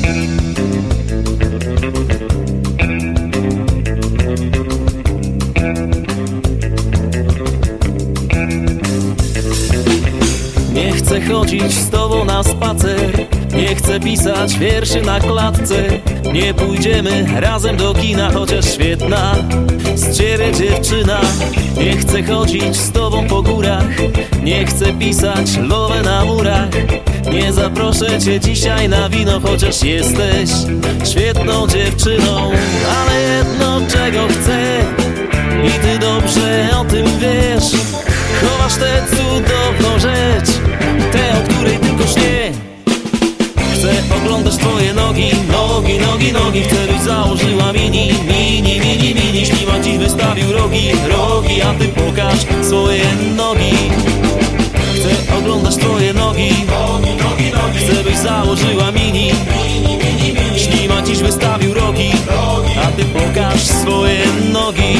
Nie chcę chodzić z tobą na spacer, nie chcę pisać wierszy na klatce. Nie pójdziemy razem do kina, chociaż świetna z ciebie dziewczyna. Nie chcę chodzić z tobą po górach, nie chcę pisać love na murach. Nie zaproszę cię dzisiaj na wino, chociaż jesteś świetną dziewczyną. Ale jedno czego chcę i ty dobrze o tym wiesz, chowasz tę cudowną rzecz, tę, o której tylko śnie. Chcę oglądać twoje nogi, nogi, nogi, nogi. Chcę, byś założyła mini, mini, mini, mini. Ślimak dziś wystawił rogi, rogi, a ty pokaż swoje nogi. Chcę oglądać twoje nogi, nogi, nogi, nogi. Chcę, byś założyła mini, mini, mini, mini. Ślimak dziś wystawił rogi, rogi, a ty pokaż swoje nogi.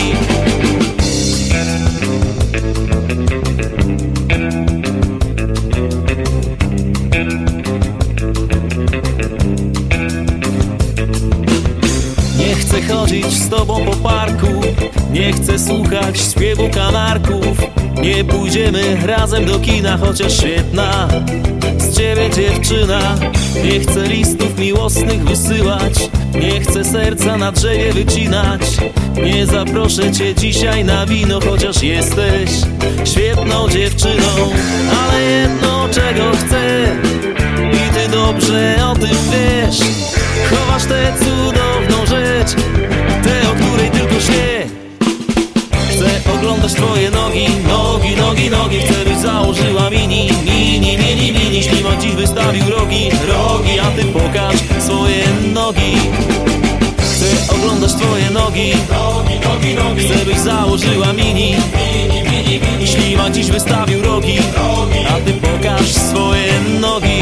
Nie chcę chodzić z tobą po parku, nie chcę słuchać śpiewu kanarków. Nie pójdziemy razem do kina, chociaż świetna z ciebie dziewczyna. Nie chcę listów miłosnych wysyłać, nie chcę serca na drzewie wycinać. Nie zaproszę cię dzisiaj na wino, chociaż jesteś świetną dziewczyną. Ale jedno czego chcę i ty dobrze o tym wiesz, chowasz tę cudowną rzecz, tę, o której tylko śnie. Chcę oglądać twoje nogi, nogi, nogi, nogi. Chcę, byś założyła mini, mini, mini, mini. Ślimak dziś wystawił rogi, rogi, a ty pokaż swoje nogi. Chcę oglądać twoje nogi, nogi, nogi, nogi. Chcę, byś założyła mini, mini, mini, mini. Ślimak dziś wystawił rogi, rogi, a ty pokaż swoje nogi.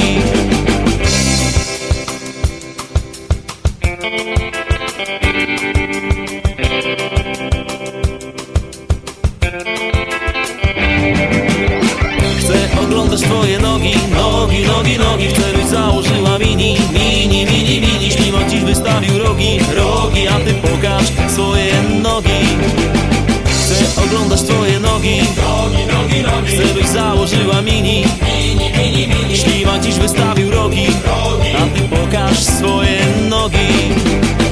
Chcę oglądać twoje nogi, nogi, nogi, nogi. Chcę, byś założyła mini, mini, mini, mini. Ślimak dziś wystawił rogi, rogi, a ty pokaż swoje nogi. Chcę oglądać twoje nogi, nogi, nogi, nogi. Chcę, byś założyła mini, mini, mini, mini. Ślimak dziś wystawił rogi, rogi, a ty pokaż swoje nogi.